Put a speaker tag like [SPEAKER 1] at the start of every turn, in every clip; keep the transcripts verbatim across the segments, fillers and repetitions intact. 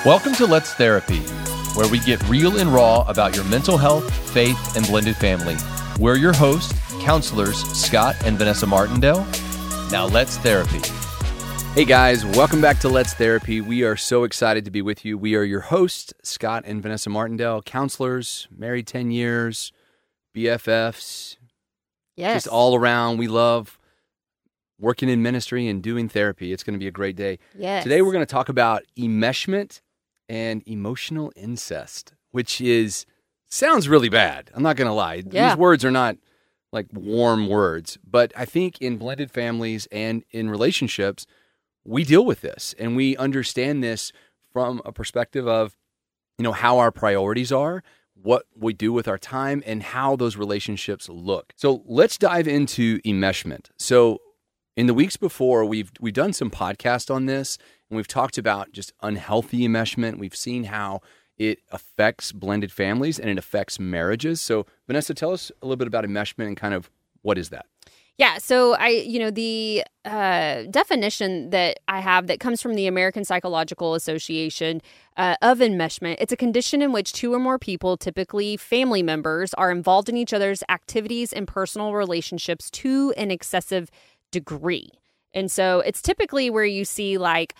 [SPEAKER 1] Welcome to Let's Therapy, where we get real and raw about your mental health, faith, and blended family. We're your hosts, counselors Scott and Vanessa Martindale. Now let's therapy.
[SPEAKER 2] Hey guys, welcome back to Let's Therapy. We are so excited to be with you. We are your hosts, Scott and Vanessa Martindale, counselors, married ten years, B F Fs.
[SPEAKER 3] Yes.
[SPEAKER 2] Just all around. We love working in ministry and doing therapy. It's going to be a great day.
[SPEAKER 3] Yes.
[SPEAKER 2] Today we're going to talk about enmeshment and emotional incest, which is, sounds really bad. I'm not going to lie.
[SPEAKER 3] Yeah.
[SPEAKER 2] These words are not like warm words, but I think in blended families and in relationships, we deal with this and we understand this from a perspective of, you know, how our priorities are, what we do with our time, and how those relationships look. So let's dive into enmeshment. So in the weeks before, we've we've done some podcasts on this, and we've talked about just unhealthy enmeshment. We've seen how it affects blended families and it affects marriages. So Vanessa, tell us a little bit about enmeshment and kind of what is that?
[SPEAKER 3] Yeah, so I, you know, the uh, definition that I have that comes from the American Psychological Association uh, of enmeshment, it's a condition in which two or more people, typically family members, are involved in each other's activities and personal relationships to an excessive degree. And so it's typically where you see like,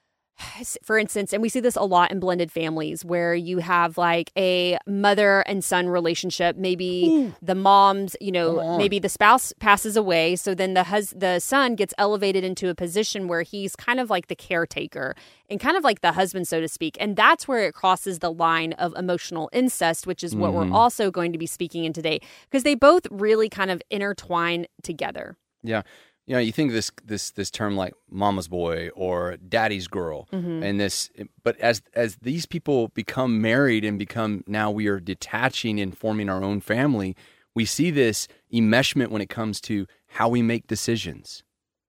[SPEAKER 3] for instance, and we see this a lot in blended families where you have like a mother and son relationship. Maybe Ooh. the mom's, you know, maybe the spouse passes away. So then the hus- the son gets elevated into a position where he's kind of like the caretaker and kind of like the husband, so to speak. And that's where it crosses the line of emotional incest, which is what mm-hmm. we're also going to be speaking in today, because they both really kind of intertwine together.
[SPEAKER 2] Yeah. You know, you think this this this term like mama's boy or daddy's girl, mm-hmm. and this, but as as these people become married and become, now we are detaching and forming our own family, we see this enmeshment when it comes to how we make decisions.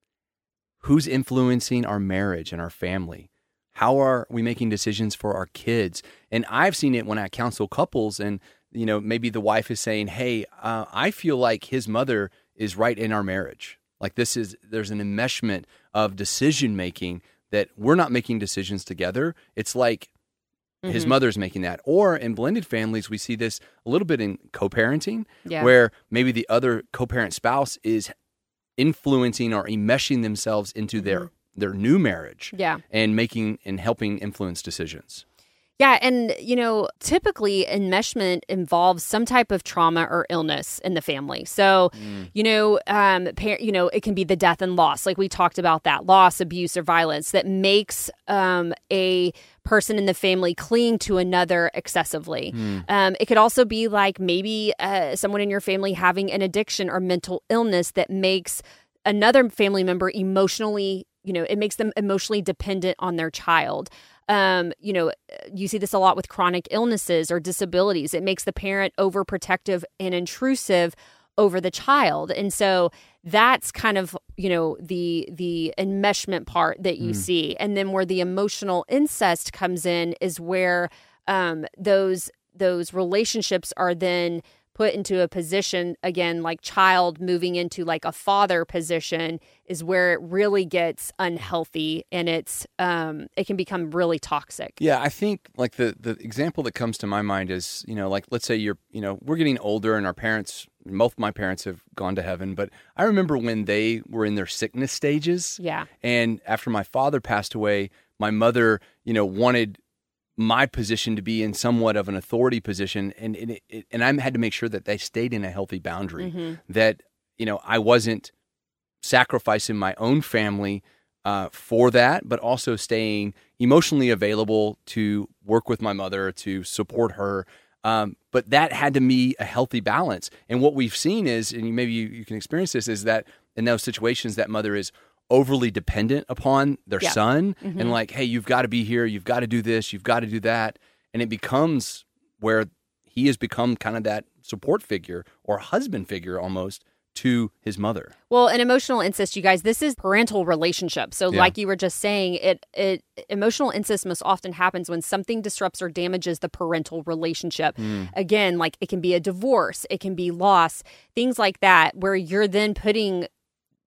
[SPEAKER 2] Who's influencing our marriage and our family? How are we making decisions for our kids? And I've seen it when I counsel couples, and you know, maybe the wife is saying, "Hey, uh, I feel like his mother is right in our marriage." Like this is, there's an enmeshment of decision-making that we're not making decisions together. It's like mm-hmm. his mother's making that. Or in blended families, we see this a little bit in co-parenting, yeah. where maybe the other co-parent spouse is influencing or enmeshing themselves into mm-hmm. their, their new marriage
[SPEAKER 3] yeah.
[SPEAKER 2] and making and helping influence decisions.
[SPEAKER 3] Yeah, and, you know, typically enmeshment involves some type of trauma or illness in the family. So, mm. you know, um, par- you know, it can be the death and loss, like we talked about that, loss, abuse, or violence that makes um, a person in the family cling to another excessively. Mm. Um, it could also be like maybe uh, someone in your family having an addiction or mental illness that makes another family member emotionally, you know, it makes them emotionally dependent on their child. Um, you know, you see this a lot with chronic illnesses or disabilities. It makes the parent overprotective and intrusive over the child. And so that's kind of, you know, the the enmeshment part that you mm. see. And then where the emotional incest comes in is where um, those those relationships are then put into a position, again, like child moving into like a father position is where it really gets unhealthy and it's um, it can become really toxic.
[SPEAKER 2] Yeah, I think like the, the example that comes to my mind is, you know, like let's say you're, you know, we're getting older and our parents, both of my parents have gone to heaven, but I remember when they were in their sickness stages.
[SPEAKER 3] Yeah.
[SPEAKER 2] And after my father passed away, my mother, you know, wanted my position to be in somewhat of an authority position, and and, it, and I had to make sure that they stayed in a healthy boundary, mm-hmm. that, you know, I wasn't sacrificing my own family uh, for that, but also staying emotionally available to work with my mother, to support her. Um, but that had to be a healthy balance. And what we've seen is, and maybe you, you can experience this, is that in those situations that mother is overly dependent upon their yeah. son mm-hmm. and like, hey, you've got to be here, you've got to do this, you've got to do that. And it becomes where he has become kind of that support figure or husband figure almost to his mother.
[SPEAKER 3] Well, an emotional incest, you guys, this is parental relationship. So yeah. like you were just saying, it it emotional incest most often happens when something disrupts or damages the parental relationship. Mm. Again, like it can be a divorce, it can be loss, things like that, where you're then putting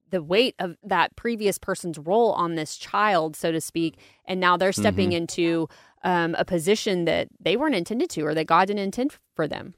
[SPEAKER 3] the weight of that previous person's role on this child, so to speak, and now they're stepping mm-hmm. into um, a position that they weren't intended to, or that God didn't intend for them.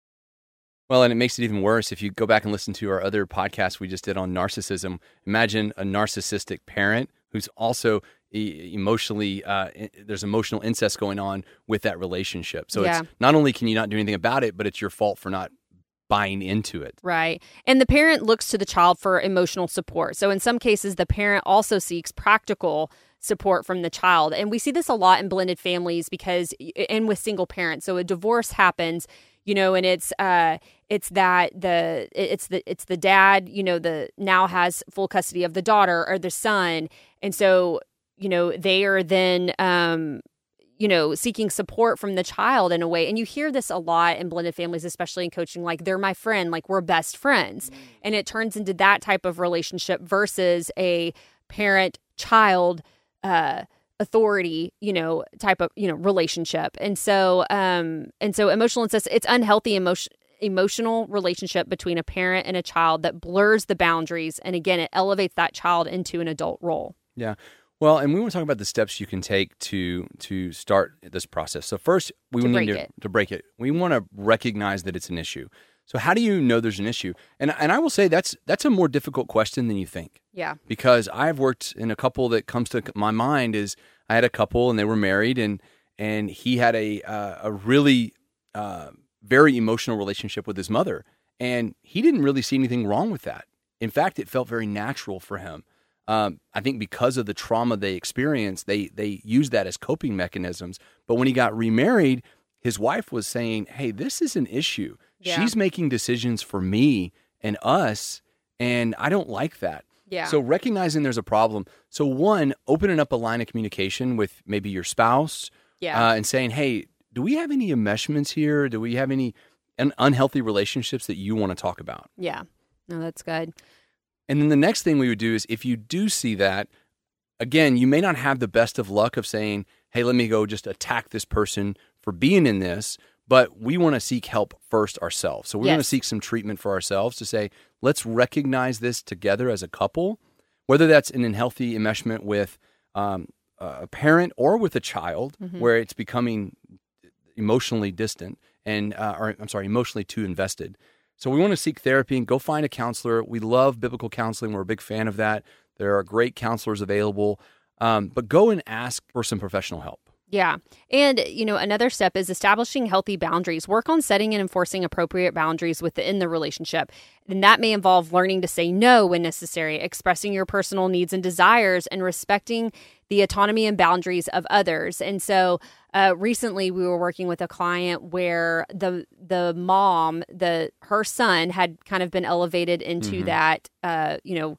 [SPEAKER 2] Well, and it makes it even worse if you go back and listen to our other podcast we just did on narcissism. Imagine a narcissistic parent who's also e- emotionally, uh, there's emotional incest going on with that relationship. So yeah. it's not only can you not do anything about it, but it's your fault for not buying into it.
[SPEAKER 3] Right. And the parent looks to the child for emotional support. So in some cases, the parent also seeks practical support from the child. And we see this a lot in blended families because, and with single parents. So a divorce happens, you know, and it's uh, it's that the it's the it's the dad, you know, the now has full custody of the daughter or the son, and so you know they are then um, you know seeking support from the child in a way. And you hear this a lot in blended families, especially in coaching, like they're my friend, like we're best friends, and it turns into that type of relationship versus a parent-child Uh, authority, you know, type of, you know, relationship. And so, um, and so emotional incest, it's unhealthy emotion, emotional relationship between a parent and a child that blurs the boundaries. And again, it elevates that child into an adult role.
[SPEAKER 2] Yeah. Well, and we want to talk about the steps you can take to, to start this process. So first, we
[SPEAKER 3] to
[SPEAKER 2] need
[SPEAKER 3] break
[SPEAKER 2] to,
[SPEAKER 3] it.
[SPEAKER 2] to break it. We want to recognize that it's an issue. So how do you know there's an issue? And and I will say that's that's a more difficult question than you think.
[SPEAKER 3] Yeah.
[SPEAKER 2] Because I've worked in a couple that comes to my mind is I had a couple and they were married and and he had a uh, a really uh, very emotional relationship with his mother, and he didn't really see anything wrong with that. In fact, it felt very natural for him. Um, I think because of the trauma they experienced, they they used that as coping mechanisms. But when he got remarried, his wife was saying, "Hey, this is an issue. Yeah. She's making decisions for me and us, and I don't like that."
[SPEAKER 3] Yeah.
[SPEAKER 2] So recognizing there's a problem. So one, opening up a line of communication with maybe your spouse
[SPEAKER 3] yeah.
[SPEAKER 2] uh, and saying, "Hey, do we have any enmeshments here? Do we have any un- unhealthy relationships that you want to talk about?"
[SPEAKER 3] Yeah. No, that's good.
[SPEAKER 2] And then the next thing we would do is if you do see that, again, you may not have the best of luck of saying, "Hey, let me go just attack this person for being in this," but we want to seek help first ourselves. So we're
[SPEAKER 3] yes.
[SPEAKER 2] going to seek some treatment for ourselves to say, let's recognize this together as a couple, whether that's an unhealthy enmeshment with um, a parent or with a child, mm-hmm. where it's becoming emotionally distant and, uh, or I'm sorry, emotionally too invested. So we want to seek therapy and go find a counselor. We love biblical counseling. We're a big fan of that. There are great counselors available, um, but go and ask for some professional help.
[SPEAKER 3] Yeah. And, you know, another step is establishing healthy boundaries. Work on setting and enforcing appropriate boundaries within the relationship. And that may involve learning to say no when necessary, expressing your personal needs and desires, and respecting the autonomy and boundaries of others. And so uh, recently we were working with a client where the the mom, the her son had kind of been elevated into mm-hmm. that, uh, you know,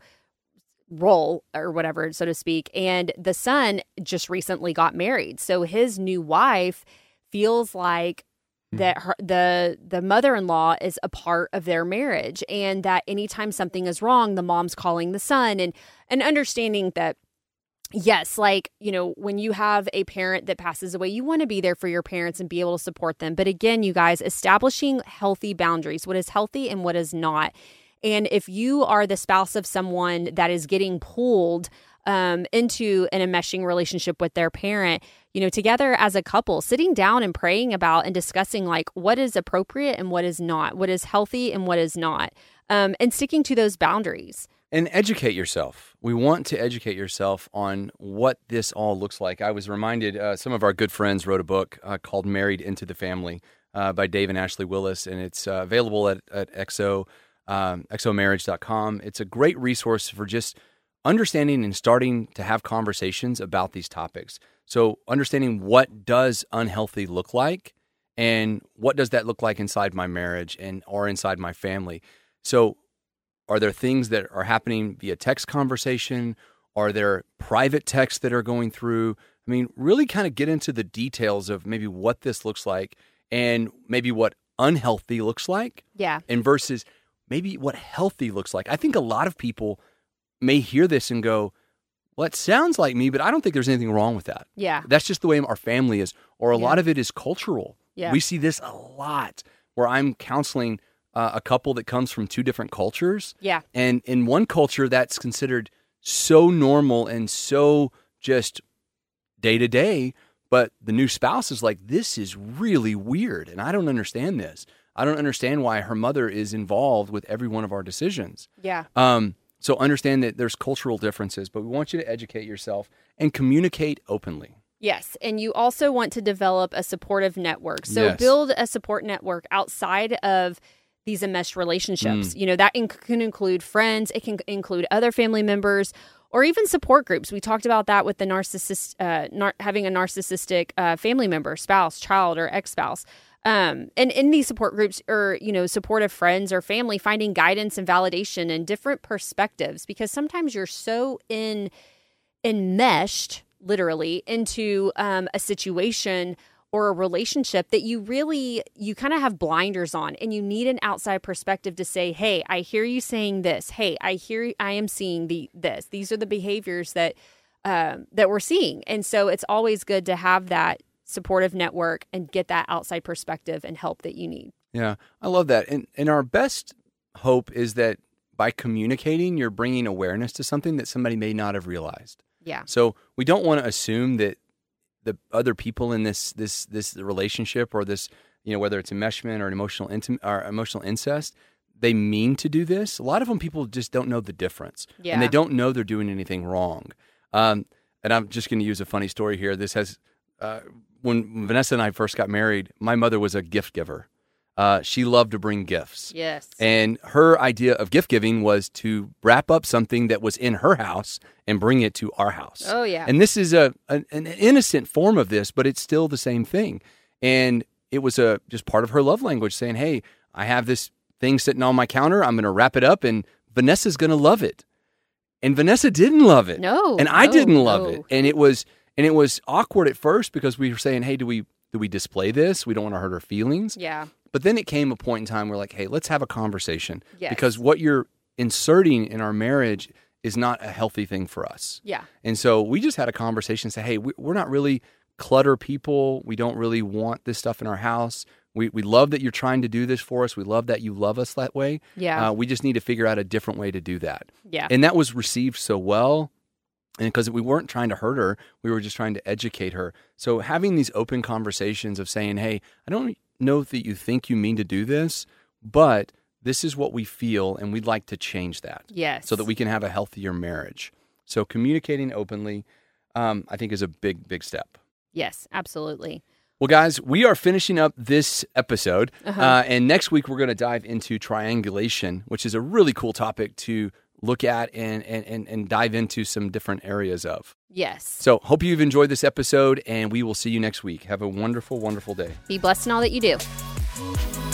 [SPEAKER 3] role or whatever, so to speak. And the son just recently got married. So his new wife feels like that her, the the mother-in-law is a part of their marriage, and that anytime something is wrong, the mom's calling the son, and and understanding that, yes, like, you know, when you have a parent that passes away, you want to be there for your parents and be able to support them. But again, you guys, establishing healthy boundaries, what is healthy and what is not. And if you are the spouse of someone that is getting pulled um, into an enmeshing relationship with their parent, you know, together as a couple, sitting down and praying about and discussing like what is appropriate and what is not, what is healthy and what is not, um, and sticking to those boundaries.
[SPEAKER 2] And educate yourself. We want to educate yourself on what this all looks like. I was reminded, uh, some of our good friends wrote a book uh, called Married into the Family uh, by Dave and Ashley Willis, and it's uh, available at, at X O. Um, X O marriage dot com. It's a great resource for just understanding and starting to have conversations about these topics. So understanding what does unhealthy look like and what does that look like inside my marriage and or inside my family. So are there things that are happening via text conversation? Are there private texts that are going through? I mean, really kind of get into the details of maybe what this looks like and maybe what unhealthy looks like.
[SPEAKER 3] Yeah.
[SPEAKER 2] And versus maybe what healthy looks like. I think a lot of people may hear this and go, well, it sounds like me, but I don't think there's anything wrong with that.
[SPEAKER 3] Yeah.
[SPEAKER 2] That's just the way our family is. Or a yeah. lot of it is cultural.
[SPEAKER 3] Yeah.
[SPEAKER 2] We see this a lot where I'm counseling uh, a couple that comes from two different cultures.
[SPEAKER 3] Yeah.
[SPEAKER 2] And in one culture, that's considered so normal and so just day to day. But the new spouse is like, this is really weird. And I don't understand this. I don't understand why her mother is involved with every one of our decisions.
[SPEAKER 3] Yeah.
[SPEAKER 2] Um, so understand that there's cultural differences, but we want you to educate yourself and communicate openly.
[SPEAKER 3] Yes. And you also want to develop a supportive network. So
[SPEAKER 2] Yes.
[SPEAKER 3] build a support network outside of these enmeshed relationships.
[SPEAKER 2] Mm.
[SPEAKER 3] You know, that in- can include friends, it can include other family members, or even support groups. We talked about that with the narcissist, uh, nar- having a narcissistic uh, family member, spouse, child, or ex-spouse. Um, and in these support groups or, you know, supportive friends or family, finding guidance and validation and different perspectives, because sometimes you're so in enmeshed, literally, into um, a situation or a relationship that you really, you kind of have blinders on, and you need an outside perspective to say, hey, I hear you saying this. Hey, I hear, I am seeing the this. These are the behaviors that um, that we're seeing. And so it's always good to have that supportive network and get that outside perspective and help that you need.
[SPEAKER 2] Yeah, I love that. And and our best hope is that by communicating, you're bringing awareness to something that somebody may not have realized.
[SPEAKER 3] Yeah.
[SPEAKER 2] So we don't want to assume that the other people in this this this relationship or this, you know, whether it's enmeshment or an emotional intim- or emotional incest, they mean to do this. A lot of them, people just don't know the difference,
[SPEAKER 3] Yeah.
[SPEAKER 2] and they don't know they're doing anything wrong. Um, and I'm just going to use a funny story here. This has. Uh, when Vanessa and I first got married, my mother was a gift giver. Uh, she loved to bring gifts.
[SPEAKER 3] Yes.
[SPEAKER 2] And her idea of gift giving was to wrap up something that was in her house and bring it to our house.
[SPEAKER 3] Oh, yeah.
[SPEAKER 2] And this is a an, an innocent form of this, but it's still the same thing. And it was a just part of her love language, saying, hey, I have this thing sitting on my counter. I'm going to wrap it up, and Vanessa's going to love it. And Vanessa didn't love it.
[SPEAKER 3] No.
[SPEAKER 2] And I
[SPEAKER 3] no,
[SPEAKER 2] didn't love
[SPEAKER 3] no.
[SPEAKER 2] it. And it was... And it was awkward at first because we were saying, hey, do we do we display this? We don't want to hurt her feelings.
[SPEAKER 3] Yeah.
[SPEAKER 2] But then it came a point in time where like, hey, let's have a conversation.
[SPEAKER 3] Yes.
[SPEAKER 2] Because what you're inserting in our marriage is not a healthy thing for us.
[SPEAKER 3] Yeah.
[SPEAKER 2] And so we just had a conversation and say, hey, we, we're not really clutter people. We don't really want this stuff in our house. We we love that you're trying to do this for us. We love that you love us that way.
[SPEAKER 3] Yeah.
[SPEAKER 2] Uh, we just need to figure out a different way to do that.
[SPEAKER 3] Yeah.
[SPEAKER 2] And that was received so well. And because we weren't trying to hurt her, we were just trying to educate her. So having these open conversations of saying, hey, I don't know that you think you mean to do this, but this is what we feel, and we'd like to change that.
[SPEAKER 3] Yes.
[SPEAKER 2] So that we can have a healthier marriage. So communicating openly, um, I think, is a big, big step.
[SPEAKER 3] Yes, absolutely.
[SPEAKER 2] Well, guys, we are finishing up this episode.
[SPEAKER 3] Uh-huh.
[SPEAKER 2] Uh, and next week, we're going to dive into triangulation, which is a really cool topic to look at and, and, and, and dive into some different areas of.
[SPEAKER 3] Yes.
[SPEAKER 2] So hope you've enjoyed this episode, and we will see you next week. Have a wonderful, wonderful day.
[SPEAKER 3] Be blessed in all that you do.